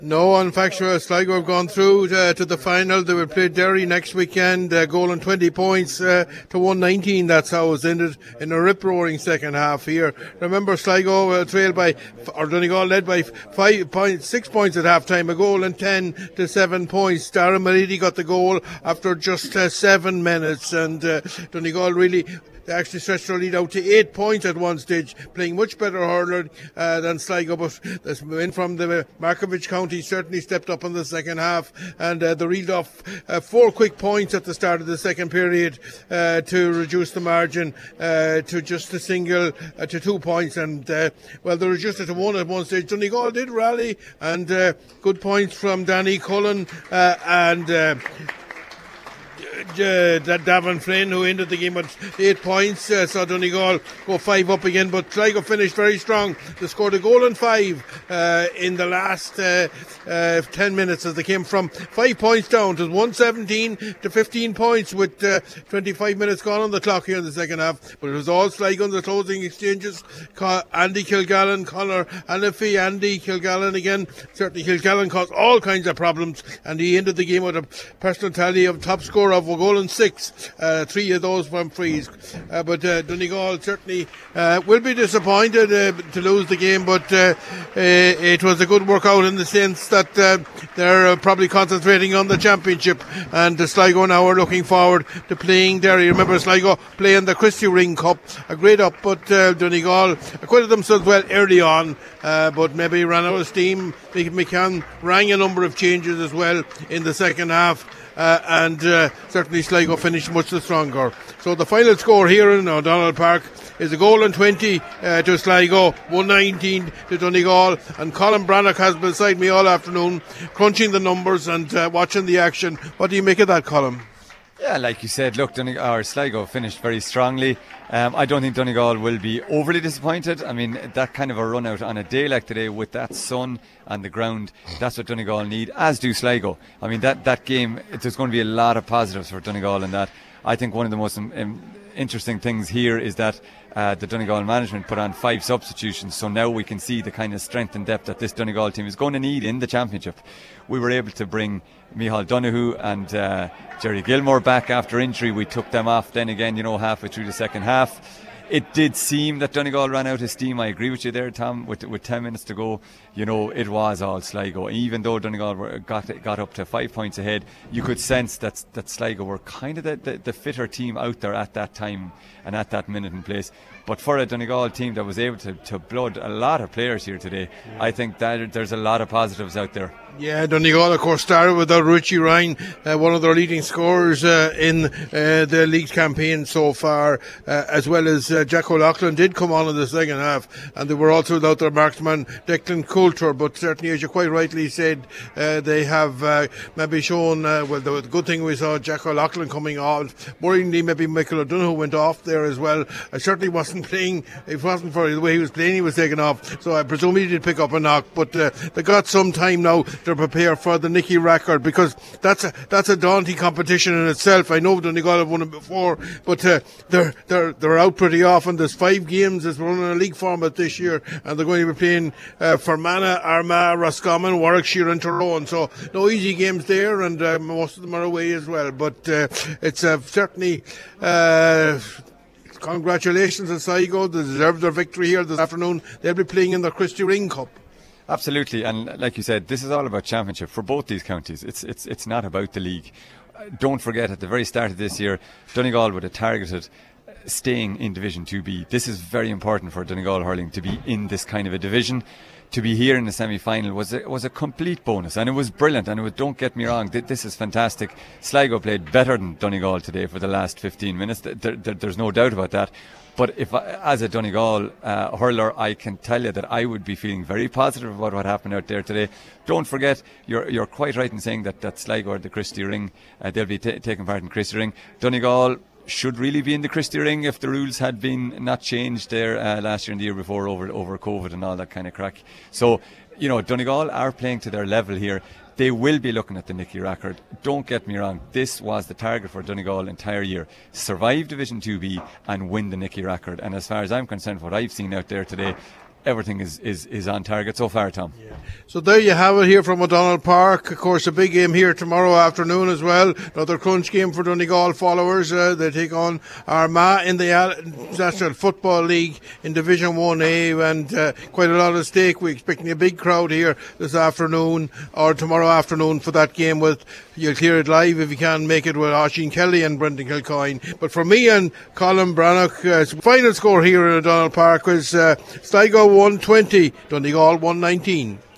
No, in fact, Sligo have gone through to the final. They will play Derry next weekend, goal and 20 points to 119. That's how it was ended in a rip-roaring second half here. Remember, Sligo trailed by, or Donegal led by 6 points at half-time, a goal and 10 to 7 points. Darren Malidi got the goal after just 7 minutes, and Donegal really... They actually stretched their lead out to 8 points at one stage, playing much better hurler than Sligo, but the men from the Markovich County certainly stepped up in the second half, and they reeled off 4 quick points at the start of the second period to reduce the margin to just a single, to 2 points, and well, they reduced it to 1 at one stage. Donegal did rally, and good points from Danny Cullen and Davin Flynn, who ended the game with 8 points. Saw Donegal go 5 up again, but Sligo finished very strong. They scored a goal and 5 in the last 10 minutes as they came from 5 points down to 117 to 15 points with 25 minutes gone on the clock here in the second half. But it was all Sligo in the closing exchanges. Andy Kilgallen, Connor Anafi, Andy Kilgallen again. Certainly Kilgallen caused all kinds of problems, and he ended the game with a personal tally of top score of a goal and 6, 3 of those from frees. But Donegal certainly will be disappointed to lose the game, but it was a good workout in the sense that they're probably concentrating on the championship, and Sligo now are looking forward to playing Derry. Remember, Sligo playing the Christy Ring Cup, a great up, but Donegal acquitted themselves well early on, but maybe ran out of steam. McCann rang a number of changes as well in the second half. And certainly Sligo finished much the stronger. So the final score here in O'Donnell Park is a goal and 20 to Sligo, 119 to Donegal, and Colin Brannock has been beside me all afternoon crunching the numbers and watching the action. What do you make of that, Colin? Yeah, like you said, look, Sligo finished very strongly. I don't think Donegal will be overly disappointed. I mean, that kind of a run out on a day like today with that sun and the ground, that's what Donegal need, as do Sligo. I mean, that game, there's going to be a lot of positives for Donegal in that. I think one of the most interesting things here is that the Donegal management put on 5 substitutions, so now we can see the kind of strength and depth that this Donegal team is going to need in the championship. We were able to bring Micheál Donoghue and Jerry Gilmore back after injury. We took them off then again, halfway through the second half. It did seem that Donegal ran out of steam. I agree with you there, Tom. With 10 minutes to go, it was all Sligo. Even though Donegal got up to 5 points ahead, you could sense that Sligo were kind of the fitter team out there at that time and at that minute and place. But for a Donegal team that was able to blood a lot of players here today, I think that there's a lot of positives out there. Yeah, Donegal, of course, started without Richie Ryan, one of their leading scorers in the league's campaign so far, as well as Jack O'Loughlin did come on in the second half, and they were also without their marksman Declan Coulter. But certainly, as you quite rightly said, they have maybe shown, the good thing we saw Jack O'Loughlin coming on. Worryingly, maybe Michael O'Donoghue went off there as well. I certainly wasn't playing, if it wasn't for the way he was playing, he was taken off, so I presume he did pick up a knock, but they got some time now to prepare for the Nicky record, because that's a daunting competition in itself. I know Donegal have won it before, but they're out pretty often. There's 5 games that's running a league format this year, and they're going to be playing Fermanagh, Armagh, Roscommon, Warwickshire and Tyrone, so no easy games there, and most of them are away as well, but it's certainly congratulations to Sligo. They deserve their victory here this afternoon. They'll be playing in the Christy Ring Cup. Absolutely, and like you said, this is all about championship for both these counties. It's not about the league. Don't forget, at the very start of this year, Donegal would have targeted staying in Division 2B. This is very important for Donegal hurling to be in this kind of a division. To be here in the semi-final was a complete bonus, and it was brilliant. And don't get me wrong, this is fantastic. Sligo played better than Donegal today for the last 15 minutes. There's no doubt about that. But as a Donegal hurler, I can tell you that I would be feeling very positive about what happened out there today. Don't forget, you're quite right in saying that Sligo are the Christy Ring. They'll be taking part in Christy Ring. Donegal should really be in the Christy Ring if the rules had been not changed there last year and the year before over COVID and all that kind of crack. So, Donegal are playing to their level here. They will be looking at the Nicky record. Don't get me wrong, this was the target for Donegal entire year. Survive Division 2B and win the Nicky record. And as far as I'm concerned, what I've seen out there today, everything is on target so far, Tom. So there you have it here from O'Donnell Park. Of course, a big game here tomorrow afternoon as well. Another crunch game for Donegal followers. They take on Armagh in the National Football League in Division 1A, and quite a lot at stake. We're expecting a big crowd here this afternoon or tomorrow afternoon for that game. You'll hear it live if you can make it with Oisin Kelly and Brendan Kilcoyne. But for me and Colin Brannock, final score here in O'Donnell Park was Sligo 120, Donegal 119.